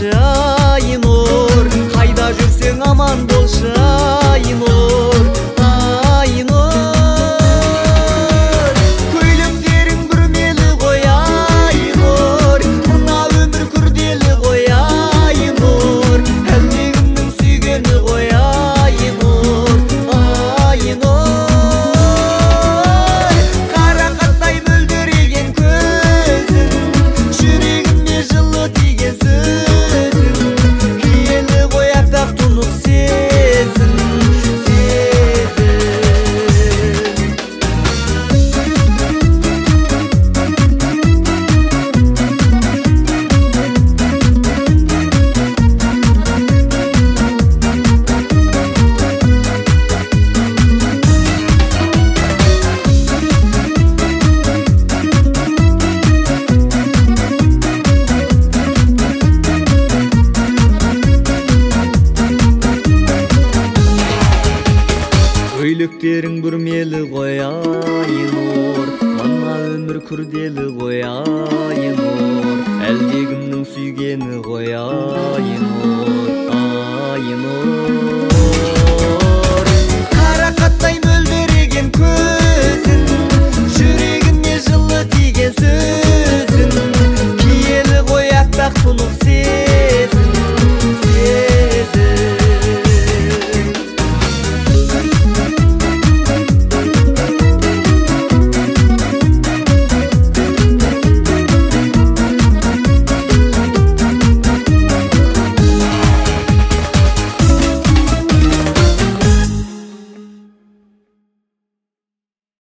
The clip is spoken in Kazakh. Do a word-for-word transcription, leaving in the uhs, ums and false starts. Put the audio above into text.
болшы Айнур, қайда жүрсең аман болшы Айнур, Айнур. Көйлектерің бүрмелі ғой Айнур, мына өмір күрделі ғой Айнур, әлдегімнің сүйгені ғой Айнур, Айнур. Қарақаттай мөлдіреген көзің, жүрегіме жылы тиген сөзің, киелі ғой аппақ тұнық сезім, көйлектерің бүрмелі ғой Айнур, мына өмір күрделі ғой Айнур, әлдегімнің сүйгені ғой Айнур, Айнур. Қарақаттай мөлдіреген көзің, жүрегіме жылы тиген сөзің, киелі ғой аппақ тұнық